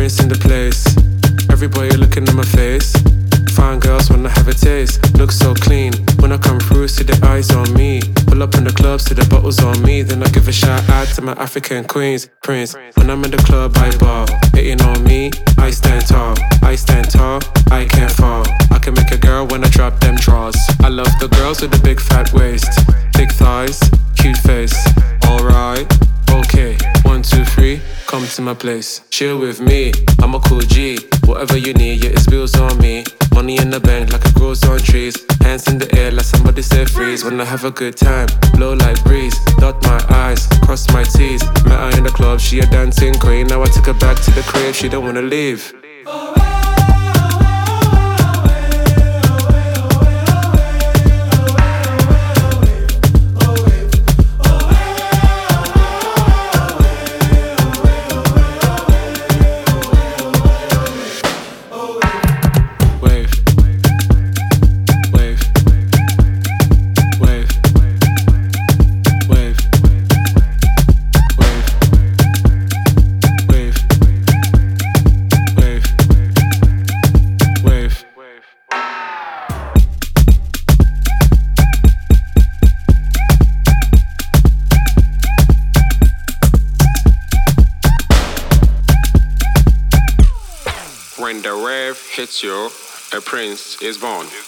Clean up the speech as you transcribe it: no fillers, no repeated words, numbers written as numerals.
Prince in the place. Everybody looking at my face. Fine girls wanna have a taste. Look so clean. When I come through, see the eyes on me. Pull up in the club, see the bottles on me. Then I give a shout out to my African queens. Prince, when I'm in the club, I ball. Hating on me, I stand tall. I stand tall, I can't fall. I can make a girl when I drop them draws. I love the girls with the big fat waist, big thighs, cute face. Alright, okay, 1, 2, 3, come to my place. Chill with me, I'm a cool G. Whatever you need, yeah, it's bills on me. Money in the bank like it grows on trees. Hands in the air like somebody said freeze. When I have a good time, blow like breeze. Dot my eyes, cross my T's. Met her in the club, she a dancing queen. Now I took her back to the crib, she don't wanna leave. When the wave hits you, a prince is born.